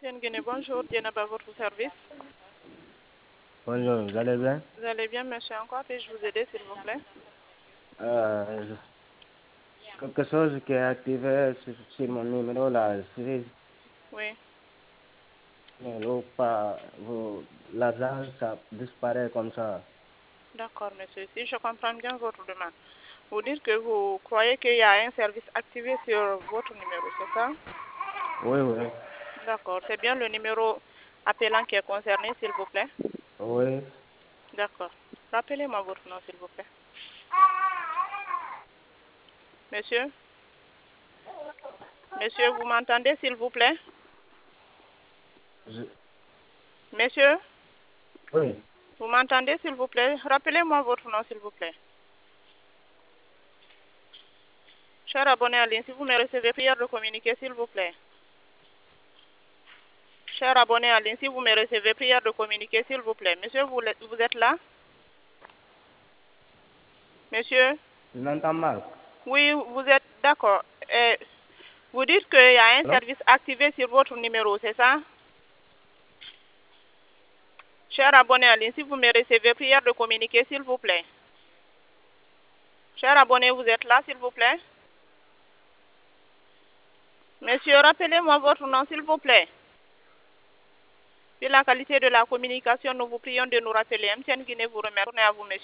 MTN Guinée, bonjour. Dienaba, votre service. Bonjour, vous allez bien? Vous allez bien, monsieur? Encore puis-je vous aider, s'il vous plaît? Quelque chose qui est activé sur mon numéro là, Oui. l'argent, ça disparaît comme ça. D'accord, monsieur. Si je comprends bien votre demande, vous dites que vous croyez qu'il y a un service activé sur votre numéro, c'est ça? Oui, oui. D'accord. C'est bien le numéro appelant qui est concerné, s'il vous plaît? Oui. D'accord. Rappelez-moi votre nom, s'il vous plaît. Monsieur? Monsieur, vous m'entendez, s'il vous plaît? Monsieur? Oui. Vous m'entendez, s'il vous plaît? Rappelez-moi votre nom, s'il vous plaît. Cher abonné à ligne, si vous me recevez, prière de communiquer, s'il vous plaît. Cher abonné à ligne, si vous me recevez, prière de communiquer, s'il vous plaît. Monsieur, vous êtes là? Monsieur? Je m'entends mal. Oui, vous êtes d'accord. Vous dites qu'il y a un Allô? service activé sur votre numéro, c'est ça? Cher abonné à ligne, si vous me recevez, prière de communiquer, s'il vous plaît. Cher abonné, vous êtes là, s'il vous plaît? Monsieur, rappelez-moi votre nom, s'il vous plaît. Pour la qualité de la communication, nous vous prions de nous rappeler. MTN Guinée vous remercie. À vous, monsieur.